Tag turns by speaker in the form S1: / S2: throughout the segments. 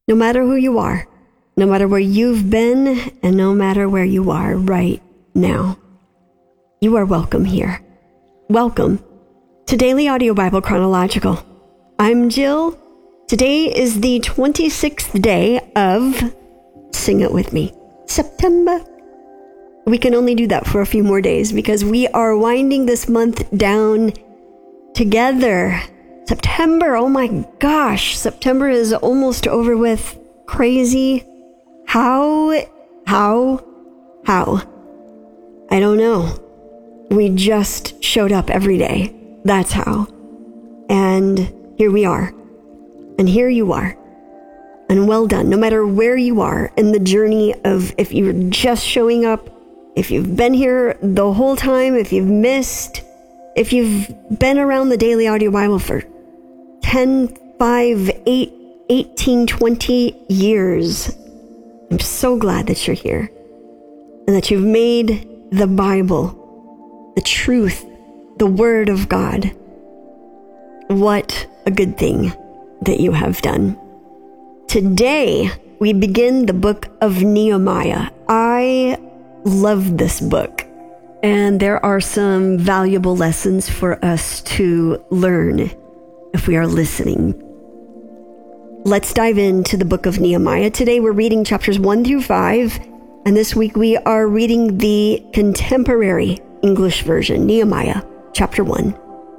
S1: No matter who you are, no matter where you've been, and no matter where you are right now, you are welcome here. Welcome to Daily Audio Bible Chronological. I'm Jill. Today is the 26th day of, sing it with me, September. We can only do that for a few more days because we are winding this month down together. September, oh my gosh, September is almost over with. Crazy. How? I don't know. We just showed up every day. That's how. And here we are. And here you are. And well done. No matter where you are in the journey of, if you're just showing up, if you've been here the whole time, if you've missed, if you've been around the Daily Audio Bible for 10, 5, 8, 18, 20 years, I'm so glad that you're here and that you've made the Bible, the truth, the Word of God. What a good thing that you have done. Today, we begin the book of Nehemiah. I love this book, and there are some valuable lessons for us to learn if we are listening. Let's dive into the book of Nehemiah. Today we're reading chapters 1 through 5, and this week we are reading the contemporary English version, Nehemiah, chapter 1.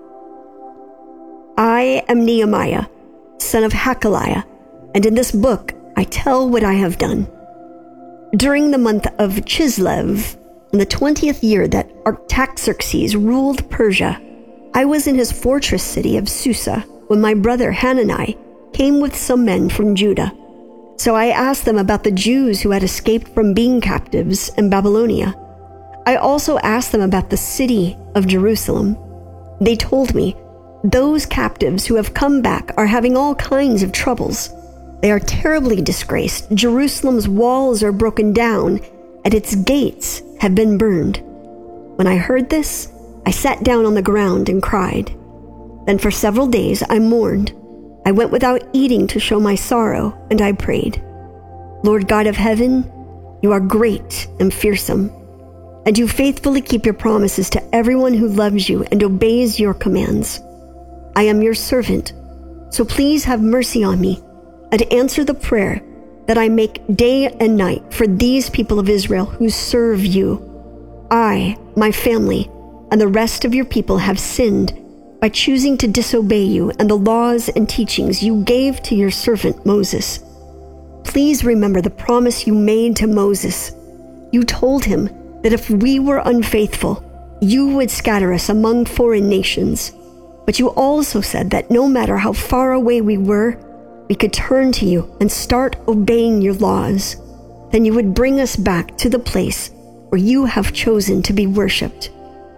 S1: I am Nehemiah, son of Hakaliah, and in this book I tell what I have done. During the month of Chislev, in the 20th year that Artaxerxes ruled Persia, I was in his fortress city of Susa when my brother Hanani came with some men from Judah. So I asked them about the Jews who had escaped from being captives in Babylonia. I also asked them about the city of Jerusalem. They told me, those captives who have come back are having all kinds of troubles. They are terribly disgraced. Jerusalem's walls are broken down, and its gates have been burned. When I heard this, I sat down on the ground and cried. Then for several days I mourned. I went without eating to show my sorrow, and I prayed. Lord God of heaven, you are great and fearsome, and you faithfully keep your promises to everyone who loves you and obeys your commands. I am your servant, so please have mercy on me and answer the prayer that I make day and night for these people of Israel who serve you. I, my family, and the rest of your people have sinned by choosing to disobey you and the laws and teachings you gave to your servant Moses. Please remember the promise you made to Moses. You told him that if we were unfaithful, you would scatter us among foreign nations. But you also said that no matter how far away we were, we could turn to you and start obeying your laws. Then you would bring us back to the place where you have chosen to be worshipped.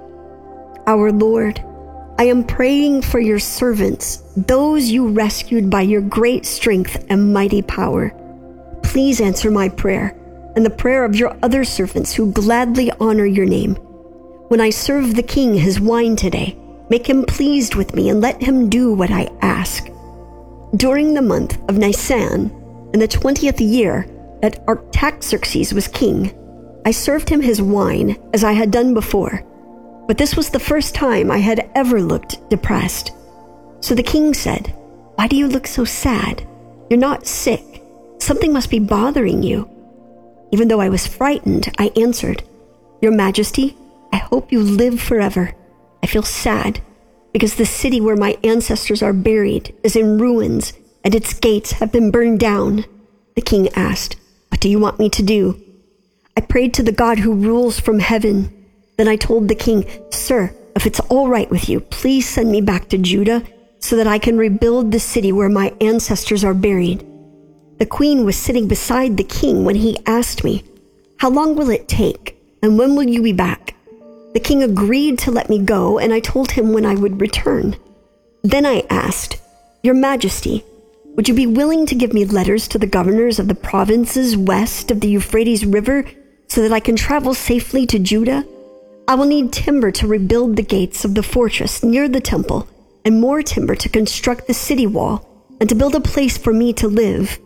S1: Our Lord, I am praying for your servants, those you rescued by your great strength and mighty power. Please answer my prayer and the prayer of your other servants who gladly honor your name. When I serve the king his wine today, make him pleased with me and let him do what I ask. During the month of Nisan, in the 20th year that Artaxerxes was king, I served him his wine as I had done before. But this was the first time I had ever looked depressed. So the king said, "Why do you look so sad? You're not sick. Something must be bothering you." Even though I was frightened, I answered, "Your Majesty, I hope you live forever. I feel sad because the city where my ancestors are buried is in ruins and its gates have been burned down." The king asked, "What do you want me to do?" I prayed to the God who rules from heaven. Then I told the king, "Sir, if it's all right with you, please send me back to Judah so that I can rebuild the city where my ancestors are buried." The queen was sitting beside the king when he asked me, "How long will it take, and when will you be back?" The king agreed to let me go, and I told him when I would return. Then I asked, "Your Majesty, would you be willing to give me letters to the governors of the provinces west of the Euphrates River so that I can travel safely to Judah? I will need timber to rebuild the gates of the fortress near the temple, and more timber to construct the city wall and to build a place for me to live.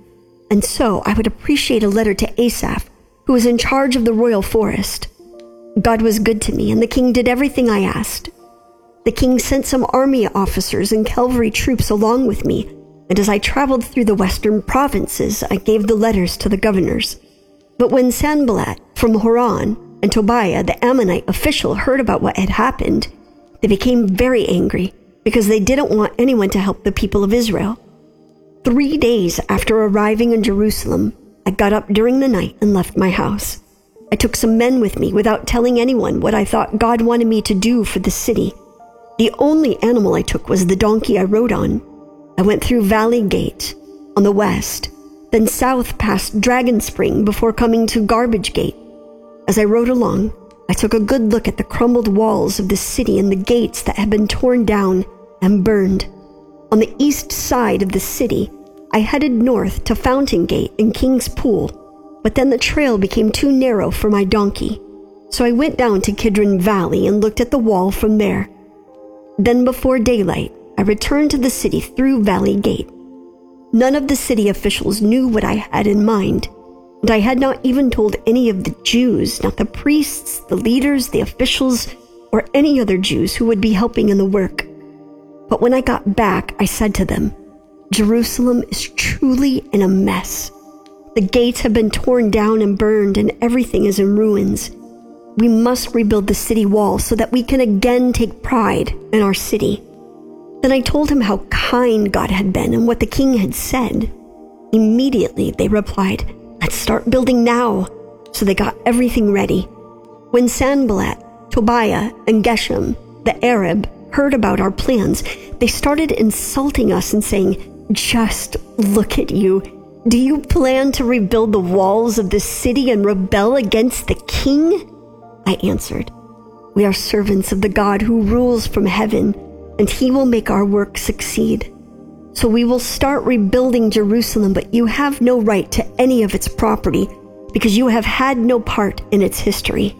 S1: and so I would appreciate a letter to Asaph, who was in charge of the royal forest. God was good to me, and the king did everything I asked. The king sent some army officers and cavalry troops along with me, and as I traveled through the western provinces, I gave the letters to the governors. But when Sanballat from Horon and Tobiah, the Ammonite official, heard about what had happened, they became very angry because they didn't want anyone to help the people of Israel. 3 days after arriving in Jerusalem, I got up during the night and left my house. I took some men with me without telling anyone what I thought God wanted me to do for the city. The only animal I took was the donkey I rode on. I went through Valley Gate on the west, then south past Dragon Spring before coming to Garbage Gate. As I rode along, I took a good look at the crumbled walls of the city and the gates that had been torn down and burned. On the east side of the city, I headed north to Fountain Gate and King's Pool, but then the trail became too narrow for my donkey, so I went down to Kidron Valley and looked at the wall from there. Then before daylight, I returned to the city through Valley Gate. None of the city officials knew what I had in mind, and I had not even told any of the Jews, not the priests, the leaders, the officials, or any other Jews who would be helping in the work. But when I got back, I said to them, Jerusalem is truly in a mess. The gates have been torn down and burned, and everything is in ruins. We must rebuild the city wall so that we can again take pride in our city. Then I told him how kind God had been and what the king had said. Immediately they replied, "Let's start building now." So they got everything ready. When Sanballat, Tobiah, and Geshem, the Arab, heard about our plans, they started insulting us and saying, "Just look at you. Do you plan to rebuild the walls of this city and rebel against the king?" I answered, "We are servants of the God who rules from heaven, and he will make our work succeed. So we will start rebuilding Jerusalem, but you have no right to any of its property because you have had no part in its history."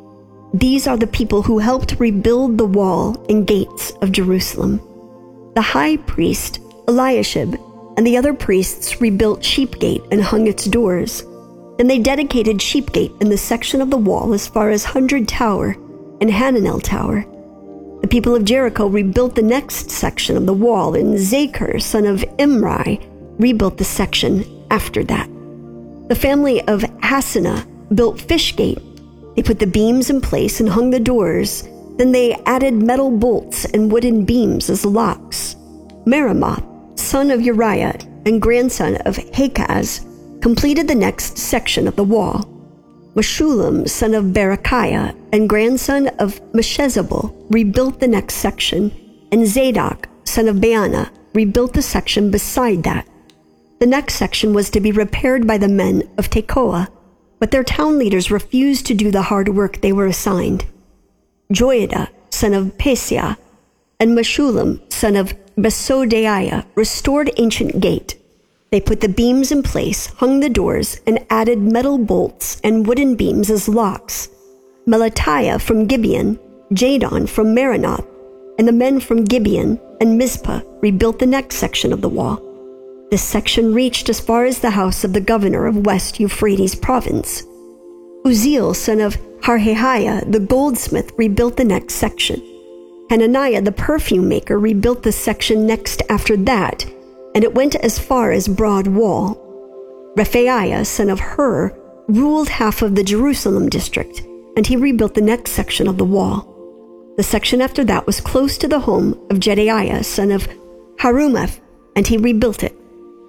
S1: These are the people who helped rebuild the wall and gates of Jerusalem. The high priest, Eliashib, and the other priests rebuilt Sheep Gate and hung its doors. Then they dedicated Sheep Gate in the section of the wall as far as 100 Tower and Hananel Tower. The people of Jericho rebuilt the next section of the wall, and Zachar, son of Imri, rebuilt the section after that. The family of Hassenaah built Fish Gate. They put the beams in place and hung the doors. Then they added metal bolts and wooden beams as locks. Meremoth, son of Uriah and grandson of Hakaz, completed the next section of the wall. Meshullam, son of Berechiah and grandson of Meshezabel, rebuilt the next section, and Zadok, son of Baana, rebuilt the section beside that. The next section was to be repaired by the men of Tekoa, but their town leaders refused to do the hard work they were assigned. Joiada, son of Paseah, and Meshullam, son of Besodeiah, restored Ancient Gate. They put the beams in place, hung the doors, and added metal bolts and wooden beams as locks. Melatiah from Gibeon, Jadon from Meronoth, and the men from Gibeon and Mizpah rebuilt the next section of the wall. This section reached as far as the house of the governor of West Euphrates province. Uzziel, son of Harhahiah, the goldsmith, rebuilt the next section. Hananiah, the perfume maker, rebuilt the section next after that, and it went as far as Broad Wall. Rephaiah, son of Hur, ruled half of the Jerusalem district, and he rebuilt the next section of the wall. The section after that was close to the home of Jedaiah, son of Harumaph, and he rebuilt it.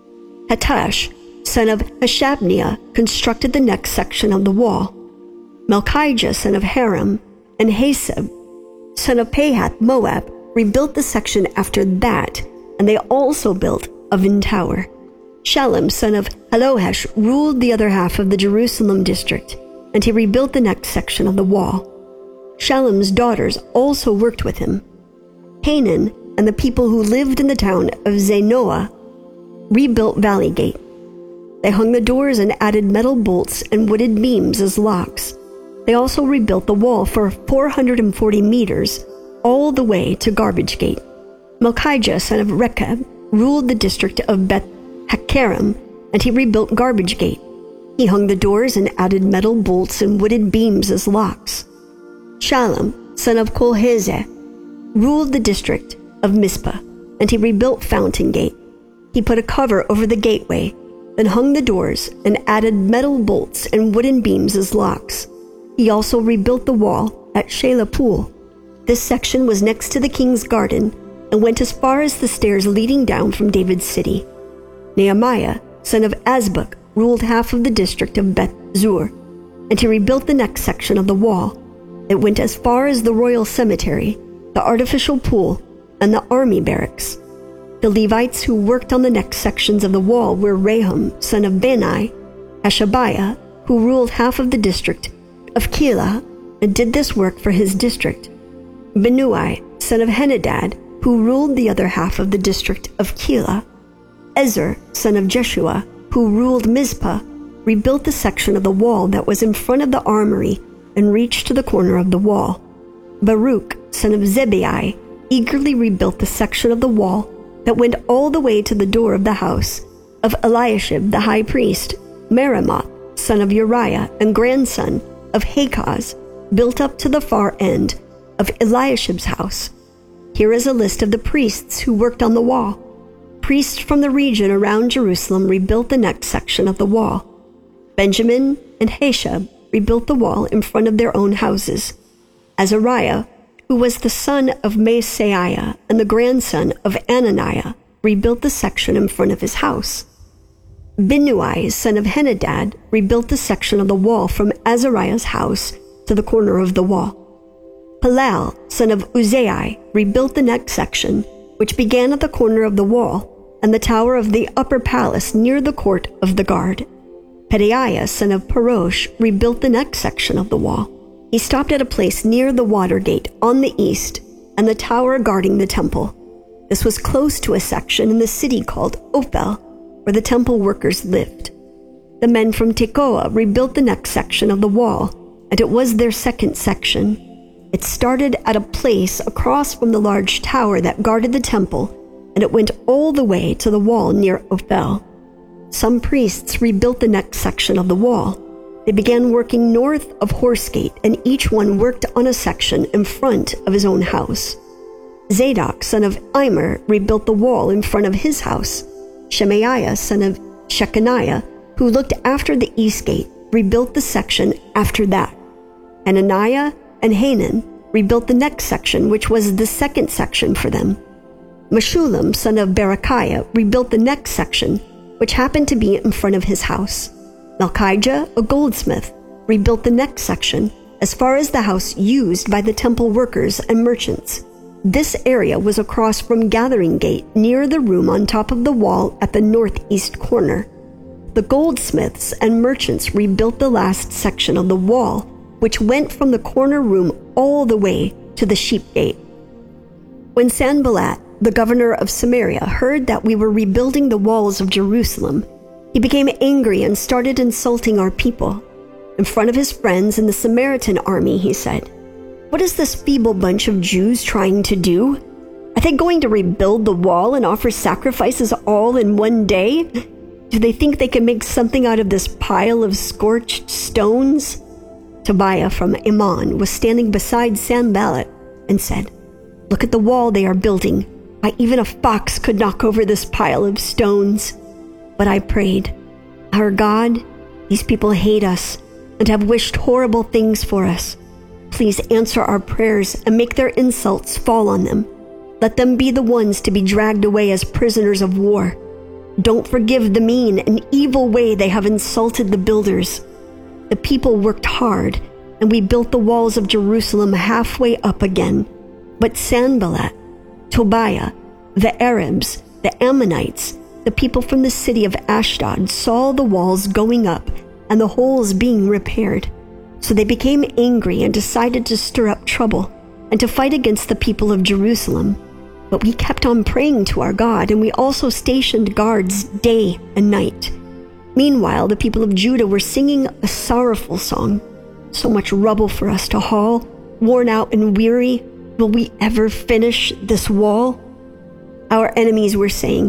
S1: Hattush, son of Hashabniah, constructed the next section of the wall. Melchijah, son of Haram, and Haseb, son of Pahath Moab, rebuilt the section after that, and they also built Oven Tower. Shallum, son of Halohesh, ruled the other half of the Jerusalem district, and he rebuilt the next section of the wall. Shallum's daughters also worked with him. Hanan and the people who lived in the town of Zanoah rebuilt Valley Gate. They hung the doors and added metal bolts and wooden beams as locks. They also rebuilt the wall for 440 meters, all the way to Garbage Gate. Melchijah, son of Rechab, ruled the district of Beth Hakerem, and he rebuilt Garbage Gate. He hung the doors and added metal bolts and wooden beams as locks. Shallum, son of Kolhezeh, ruled the district of Mizpah, and he rebuilt Fountain Gate. He put a cover over the gateway, then hung the doors and added metal bolts and wooden beams as locks. He also rebuilt the wall at Shelah Pool. This section was next to the king's garden and went as far as the stairs leading down from David's city. Nehemiah, son of Azbuk, ruled half of the district of Beth Zur, and he rebuilt the next section of the wall. It went as far as the royal cemetery, the artificial pool, and the army barracks. The Levites who worked on the next sections of the wall were Rahum, son of Bani, Hashabiah, who ruled half of the district of Keilah, and did this work for his district, Benui, son of Henadad, who ruled the other half of the district of Keilah, Ezer, son of Jeshua, who ruled Mizpah, rebuilt the section of the wall that was in front of the armory and reached to the corner of the wall. Baruch, son of Zebai, eagerly rebuilt the section of the wall that went all the way to the door of the house of Eliashib the high priest. Meremoth, son of Uriah and grandson of Hakaz, built up to the far end of Eliashib's house. Here is a list of the priests who worked on the wall. Priests from the region around Jerusalem rebuilt the next section of the wall. Benjamin and Hashab rebuilt the wall in front of their own houses. Azariah, who was the son of Maaseiah and the grandson of Ananiah, rebuilt the section in front of his house. Binui, son of Henadad, rebuilt the section of the wall from Azariah's house to the corner of the wall. Palal, son of Uzai, rebuilt the next section, which began at the corner of the wall and the tower of the upper palace near the court of the guard. Pedaiah, son of Parosh, rebuilt the next section of the wall. He stopped at a place near the water gate on the east and the tower guarding the temple. This was close to a section in the city called Ophel, where the temple workers lived. The men from Tekoa rebuilt the next section of the wall, and it was their second section. It started at a place across from the large tower that guarded the temple, and it went all the way to the wall near Ophel. Some priests rebuilt the next section of the wall. They began working north of Horsegate, and each one worked on a section in front of his own house. Zadok, son of Immer, rebuilt the wall in front of his house. Shemaiah, son of Shechaniah, who looked after the east gate, rebuilt the section after that. Hananiah and Hanan rebuilt the next section, which was the second section for them. Meshullam, son of Berechiah, rebuilt the next section, which happened to be in front of his house. Malchijah, a goldsmith, rebuilt the next section as far as the house used by the temple workers and merchants. This area was across from Gathering Gate near the room on top of the wall at the northeast corner. The goldsmiths and merchants rebuilt the last section of the wall, which went from the corner room all the way to the sheep gate. When Sanballat, the governor of Samaria, heard that we were rebuilding the walls of Jerusalem, he became angry and started insulting our people. In front of his friends in the Samaritan army, he said, "What is this feeble bunch of Jews trying to do? Are they going to rebuild the wall and offer sacrifices all in one day? Do they think they can make something out of this pile of scorched stones?" Tobiah from Ammon was standing beside Sanballat and said, "Look at the wall they are building. Why, even a fox could knock over this pile of stones." But I prayed, "Our God, these people hate us and have wished horrible things for us. Please answer our prayers and make their insults fall on them. Let them be the ones to be dragged away as prisoners of war. Don't forgive the mean and evil way they have insulted the builders." The people worked hard, and we built the walls of Jerusalem halfway up again. But Sanballat, Tobiah, the Arabs, the Ammonites, the people from the city of Ashdod saw the walls going up and the holes being repaired. So they became angry and decided to stir up trouble and to fight against the people of Jerusalem. But we kept on praying to our God, and we also stationed guards day and night. Meanwhile, the people of Judah were singing a sorrowful song. "So much rubble for us to haul, worn out and weary. Will we ever finish this wall?" Our enemies were saying,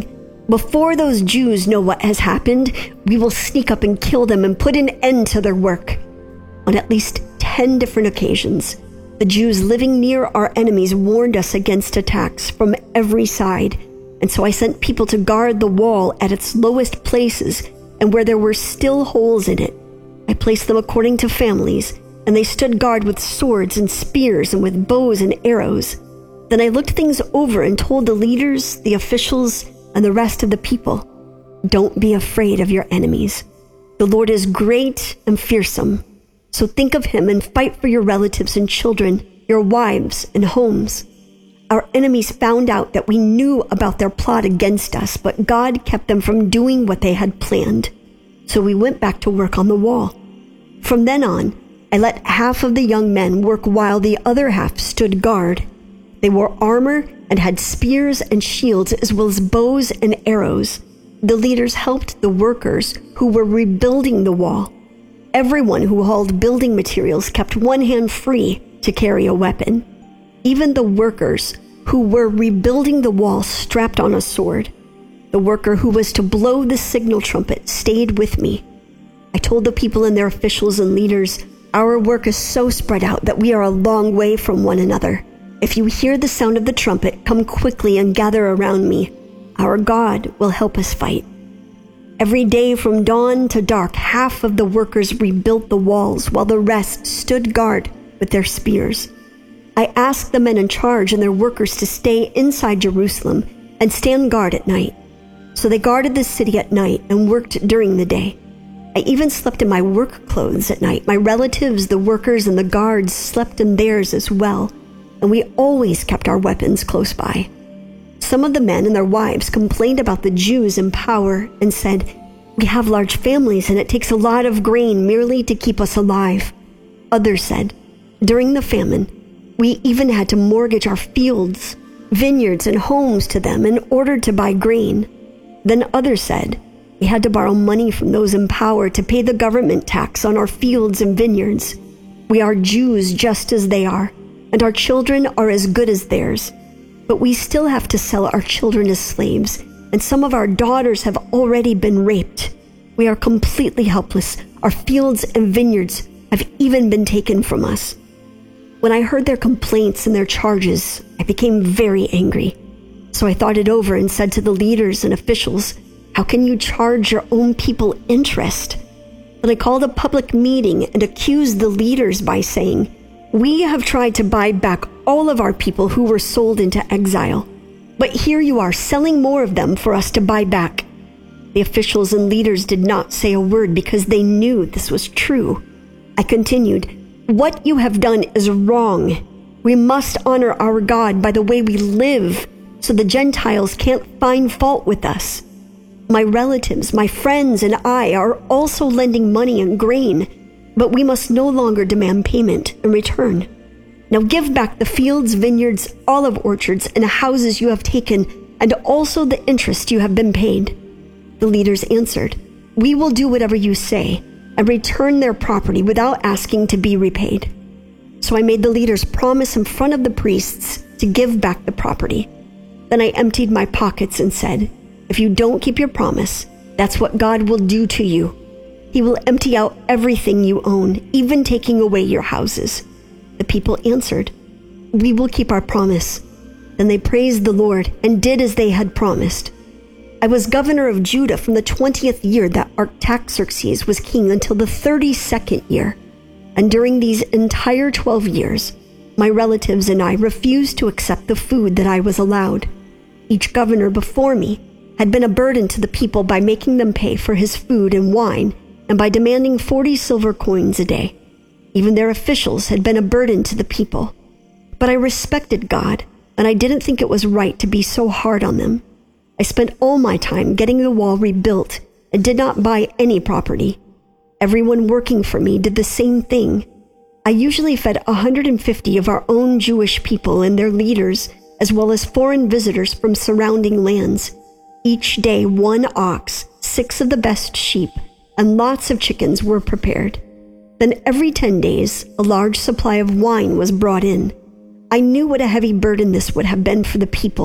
S1: Before those Jews know what has happened, we will sneak up and kill them and put an end to their work." On at least 10 different occasions, the Jews living near our enemies warned us against attacks from every side, and so I sent people to guard the wall at its lowest places and where there were still holes in it. I placed them according to families, and they stood guard with swords and spears and with bows and arrows. Then I looked things over and told the leaders, the officials, and the rest of the people, "Don't be afraid of your enemies. The Lord is great and fearsome. So think of him and fight for your relatives and children, your wives and homes." Our enemies found out that we knew about their plot against us, but God kept them from doing what they had planned. So we went back to work on the wall. From then on, I let half of the young men work while the other half stood guard. They wore armor and had spears and shields as well as bows and arrows. The leaders helped the workers who were rebuilding the wall. Everyone who hauled building materials kept one hand free to carry a weapon. Even the workers who were rebuilding the wall strapped on a sword. The worker who was to blow the signal trumpet stayed with me. I told the people and their officials and leaders, "Our work is so spread out that we are a long way from one another. If you hear the sound of the trumpet, come quickly and gather around me. Our God will help us fight." Every day from dawn to dark, half of the workers rebuilt the walls while the rest stood guard with their spears. I asked the men in charge and their workers to stay inside Jerusalem and stand guard at night. So they guarded the city at night and worked during the day. I even slept in my work clothes at night. My relatives, the workers, and the guards slept in theirs as well, and we always kept our weapons close by. Some of the men and their wives complained about the Jews in power and said, "We have large families and it takes a lot of grain merely to keep us alive." Others said, "During the famine, we even had to mortgage our fields, vineyards, and homes to them in order to buy grain." Then others said, "We had to borrow money from those in power to pay the government tax on our fields and vineyards. We are Jews just as they are, and our children are as good as theirs. But we still have to sell our children as slaves, and some of our daughters have already been raped. We are completely helpless. Our fields and vineyards have even been taken from us." When I heard their complaints and their charges, I became very angry. So I thought it over and said to the leaders and officials, "How can you charge your own people interest?" Then I called a public meeting and accused the leaders by saying, "We have tried to buy back all of our people who were sold into exile, but here you are selling more of them for us to buy back." The officials and leaders did not say a word because they knew this was true. I continued, "What you have done is wrong. We must honor our God by the way we live, so the Gentiles can't find fault with us. My relatives, my friends, and I are also lending money and grain, but we must no longer demand payment in return. Now give back the fields, vineyards, olive orchards, and houses you have taken, and also the interest you have been paid." The leaders answered, "We will do whatever you say, and return their property without asking to be repaid." So I made the leaders promise in front of the priests to give back the property. Then I emptied my pockets and said, "If you don't keep your promise, that's what God will do to you. He will empty out everything you own, even taking away your houses." The people answered, "We will keep our promise." Then they praised the Lord and did as they had promised. I was governor of Judah from the 20th year that Artaxerxes was king until the 32nd year. And during these entire 12 years, my relatives and I refused to accept the food that I was allowed. Each governor before me had been a burden to the people by making them pay for his food and wine and by demanding 40 silver coins a day. Even their officials had been a burden to the people. But I respected God, and I didn't think it was right to be so hard on them. I spent all my time getting the wall rebuilt and did not buy any property. Everyone working for me did the same thing. I usually fed 150 of our own Jewish people and their leaders, as well as foreign visitors from surrounding lands. Each day, 1 ox, 6 of the best sheep, and lots of chickens were prepared. Then every 10 days, a large supply of wine was brought in. I knew what a heavy burden this would have been for the people,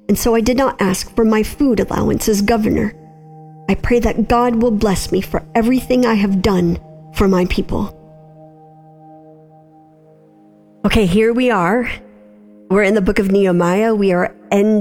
S1: and so I did not ask for my food allowance as governor. I pray that God will bless me for everything I have done for my people. Okay, here we are. We're in the book of Nehemiah. We are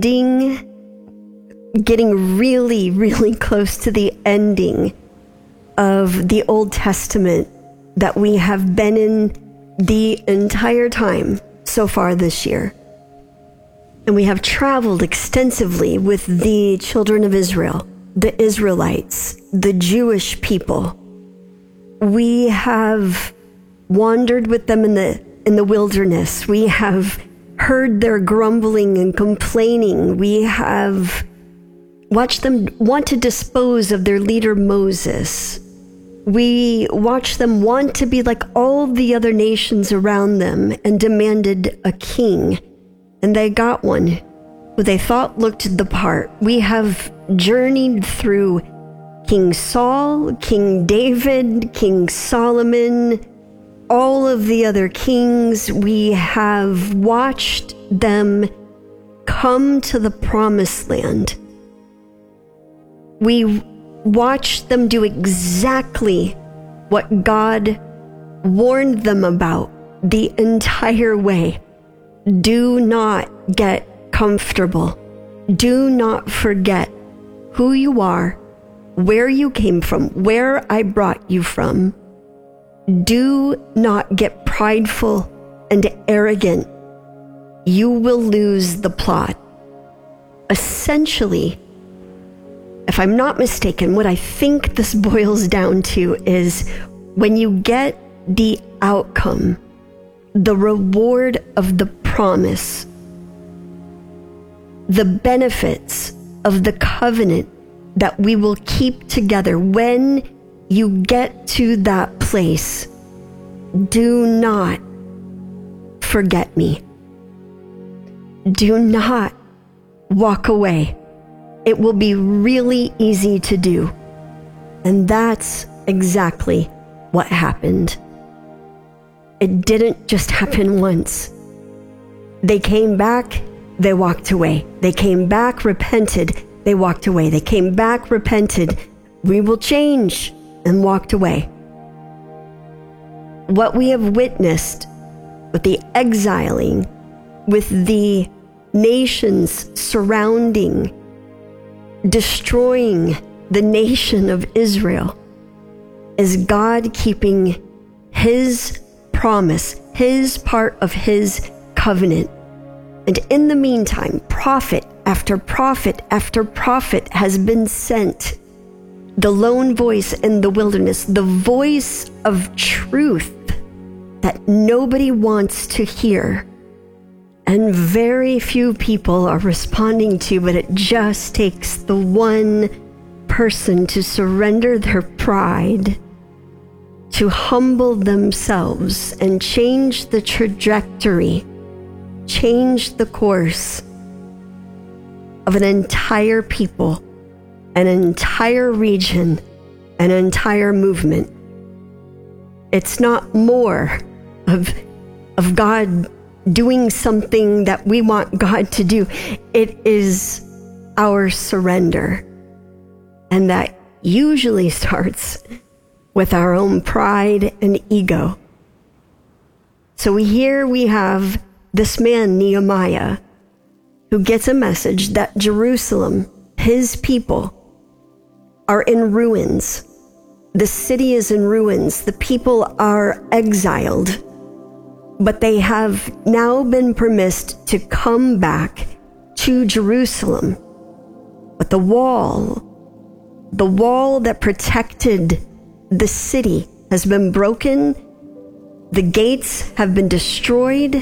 S1: getting really, really close to the ending of the Old Testament that we have been in the entire time so far this year. And we have traveled extensively with the children of Israel, the Israelites, the Jewish people. We have wandered with them in the wilderness. We have heard their grumbling and complaining. We have watched them want to dispose of their leader Moses. We watched them want to be like all the other nations around them and demanded a king. And they got one who they thought looked the part. We have journeyed through King Saul, King David, King Solomon, all of the other kings. We have watched them come to the promised land. We watched them do exactly what God warned them about the entire way. Do not get comfortable. Do not forget who you are, where you came from, where I brought you from. Do not get prideful and arrogant. You will lose the plot. Essentially, if I'm not mistaken, what I think this boils down to is when you get the outcome, the reward of the promise, the benefits of the covenant that we will keep together, when you get to that place, do not forget me. Do not walk away. It will be really easy to do. And that's exactly what happened. It didn't just happen once. They came back, they walked away. They came back, repented, they walked away. They came back, repented, we will change, and walked away. What we have witnessed with the exiling, with the nations surrounding, destroying the nation of Israel, is God keeping his promise, his part of his covenant. And in the meantime, prophet after prophet after prophet has been sent. The lone voice in the wilderness, the voice of truth that nobody wants to hear. And very few people are responding to, but it just takes the one person to surrender their pride, to humble themselves and change the trajectory, change the course of an entire people, an entire region, an entire movement. It's not more of God doing something that we want God to do. It is our surrender. And that usually starts with our own pride and ego. So here we have this man, Nehemiah, who gets a message that Jerusalem, his people, are in ruins. The city is in ruins. The people are exiled. But they have now been permitted to come back to Jerusalem. But the wall that protected the city has been broken. The gates have been destroyed.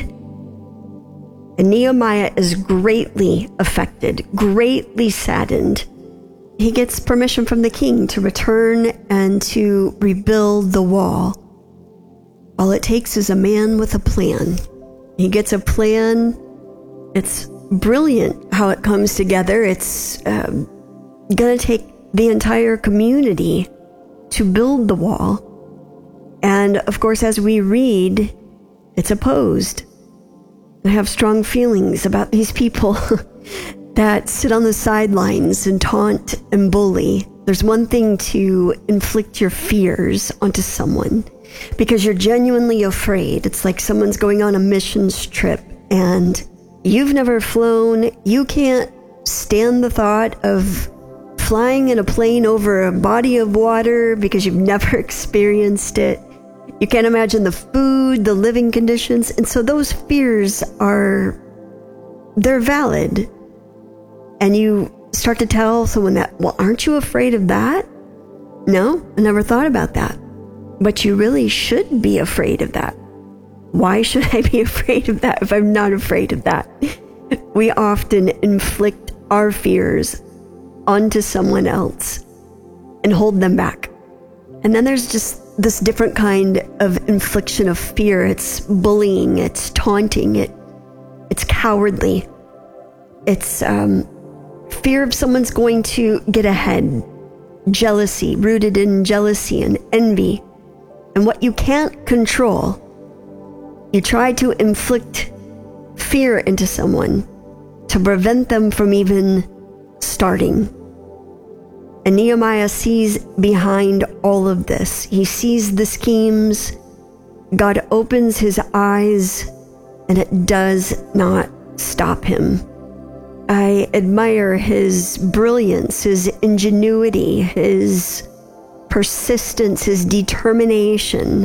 S1: And Nehemiah is greatly affected, greatly saddened. He gets permission from the king to return and to rebuild the wall. All it takes is a man with a plan. He gets a plan. It's brilliant how it comes together. It's going to take the entire community to build the wall. And of course, as we read, it's opposed. I have strong feelings about these people. that sit on the sidelines and taunt and bully. There's one thing to inflict your fears onto someone because you're genuinely afraid. It's like someone's going on a missions trip and you've never flown. You can't stand the thought of flying in a plane over a body of water because you've never experienced it. You can't imagine the food, the living conditions. And so those fears they're valid. And you start to tell someone that, well, aren't you afraid of that? No, I never thought about that. But you really should be afraid of that. Why should I be afraid of that if I'm not afraid of that? We often inflict our fears onto someone else and hold them back. And then there's just this different kind of infliction of fear. It's bullying, it's taunting, it's cowardly. It's fear of someone's going to get ahead, jealousy, rooted in jealousy and envy. And what you can't control, you try to inflict fear into someone to prevent them from even starting. And Nehemiah sees behind all of this. He sees the schemes. God opens his eyes, and it does not stop him. I admire his brilliance, his ingenuity, his persistence, his determination,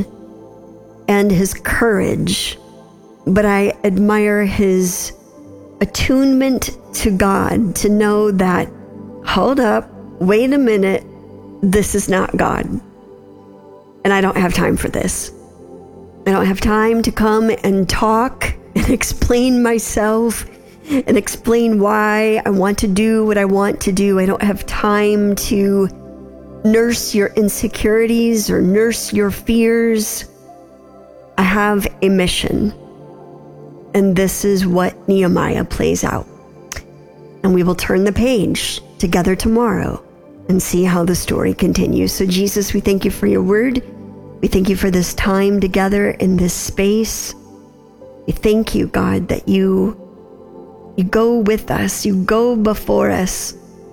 S1: and his courage. But I admire his attunement to God, to know that, hold up, wait a minute, this is not God. And I don't have time for this. I don't have time to come and talk and explain myself and explain why I want to do what I want to do. I don't have time to nurse your insecurities or nurse your fears. I have a mission. And this is what Nehemiah plays out. And we will turn the page together tomorrow and see how the story continues. So Jesus, we thank you for your word. We thank you for this time together in this space. We thank you, God, that you go with us, you go before us.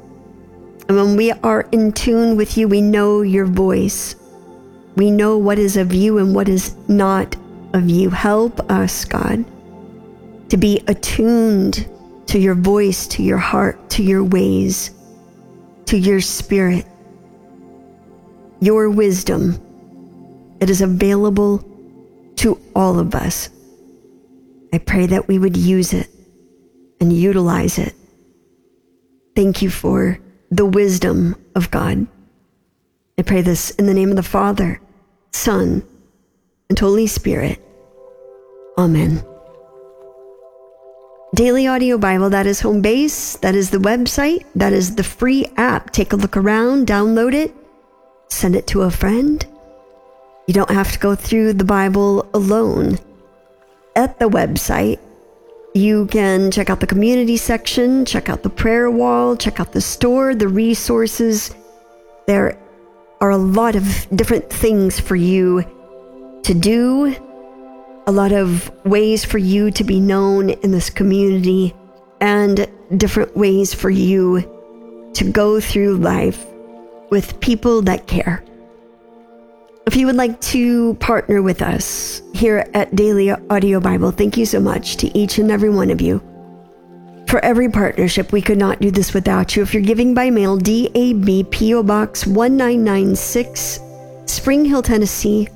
S1: And when we are in tune with you, we know your voice. We know what is of you and what is not of you. Help us, God, to be attuned to your voice, to your heart, to your ways, to your spirit, your wisdom. It is available to all of us. I pray that we would use it and utilize it. Thank you for the wisdom of God. I pray this in the name of the Father, Son, and Holy Spirit. Amen. Daily Audio Bible, that is home base. That is the website. That is the free app. Take a look around, download it, send it to a friend. You don't have to go through the Bible alone. At the website, you can check out the community section, check out the prayer wall, check out the store, the resources. There are a lot of different things for you to do, a lot of ways for you to be known in this community, and different ways for you to go through life with people that care. If you would like to partner with us here at Daily Audio Bible, thank you so much to each and every one of you. For every partnership, we could not do this without you. If you're giving by mail, DAB P.O. Box 1996, Spring Hill, Tennessee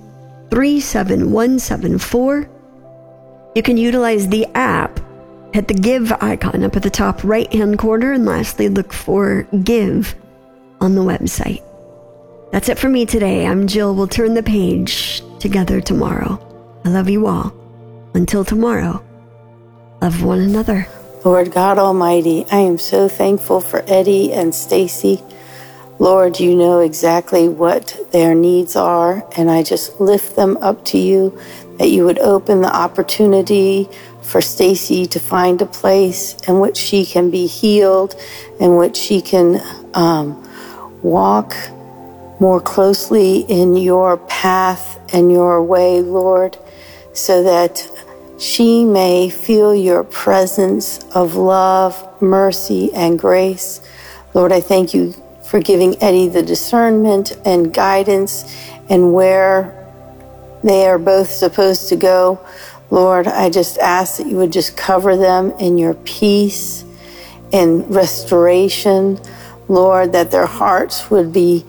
S1: 37174. You can utilize the app. Hit the Give icon up at the top right-hand corner, and lastly, look for Give on the website. That's it for me today. I'm Jill. We'll turn the page together tomorrow. I love you all. Until tomorrow, love one another.
S2: Lord God Almighty, I am so thankful for Eddie and Stacy. Lord, you know exactly what their needs are, and I just lift them up to you, that you would open the opportunity for Stacy to find a place in which she can be healed, in which she can walk more closely in your path and your way, Lord, so that she may feel your presence of love, mercy, and grace. Lord, I thank you for giving Eddie the discernment and guidance and where they are both supposed to go. Lord, I just ask that you would just cover them in your peace and restoration. Lord, that their hearts would be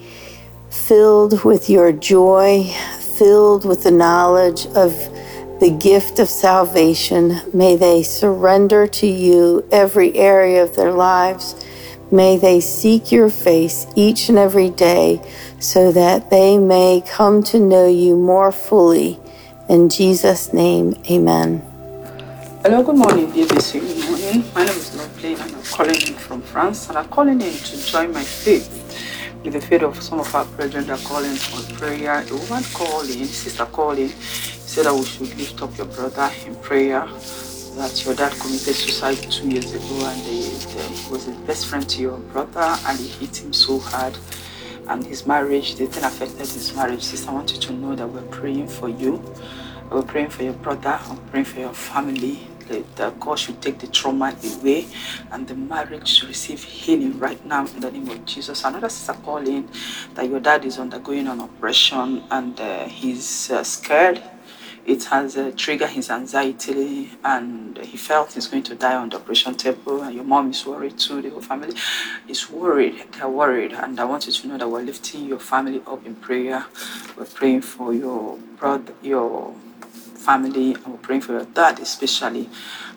S2: filled with your joy, filled with the knowledge of the gift of salvation. May they surrender to you every area of their lives. May they seek your face each and every day so that they may come to know you more fully. In Jesus' name, amen.
S3: Hello, good morning, BBC. Good morning. My name is Lovely and I'm calling in from France, and I'm calling in to join my faith with the faith of some of our brethren that are calling for prayer. A woman calling, sister calling, said that we should lift up your brother in prayer, that your dad committed suicide 2 years ago, and he was his best friend to your brother, and he hit him so hard. And his marriage, the thing affected his marriage. Sister, I want you to know that we're praying for you. We're praying for your brother. I'm praying for your family. That God should take the trauma away and the marriage should receive healing right now in the name of Jesus. Another sister calling that your dad is undergoing an operation and he's scared. It has triggered his anxiety and he felt he's going to die on the operation table, and your mom is worried too. The whole family is worried. They're worried, and I want you to know that we're lifting your family up in prayer. We're praying for your brother, your family, and we're praying for your dad especially,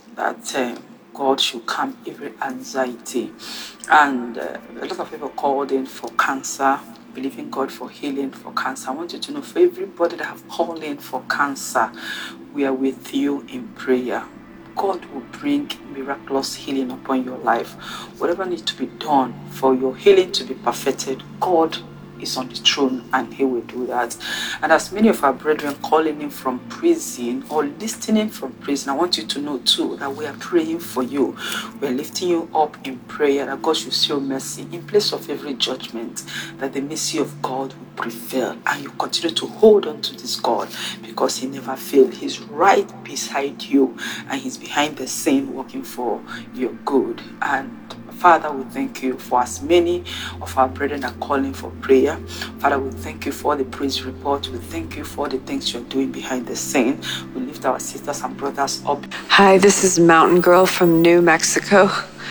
S3: that God should calm every anxiety. And a lot of people called in for cancer, believing God for healing for cancer. I want you to know, for everybody that have called in for cancer, we are with you in prayer. God will bring miraculous healing upon your life. Whatever needs to be done for your healing to be perfected, God is on the throne and he will do that. And as many of our brethren calling in from prison or listening from prison, I want you to know too that we are praying for you. We are lifting you up in prayer that God should show mercy in place of every judgment, that the mercy of God will prevail and you continue to hold on to this God because he never failed. He's right beside you and he's behind the scene working for your good. And Father, we thank you for as many of our brethren are calling for prayer. Father, we thank you for the praise report. We thank you for the things you're doing behind the scene. We lift our sisters and brothers up.
S4: Hi, this is Mountain Girl from New Mexico.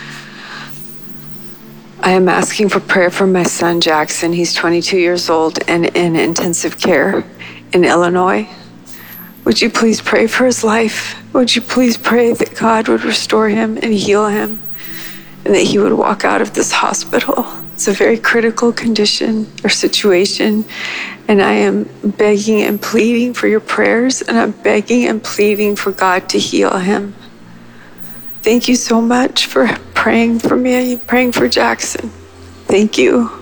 S4: I am asking for prayer for my son, Jackson. He's 22 years old and in intensive care in Illinois. Would you please pray for his life? Would you please pray that God would restore him and heal him, and that he would walk out of this hospital? It's a very critical condition or situation, and I am begging and pleading for your prayers, and I'm begging and pleading for God to heal him. Thank you so much for praying for me and praying for Jackson. Thank you.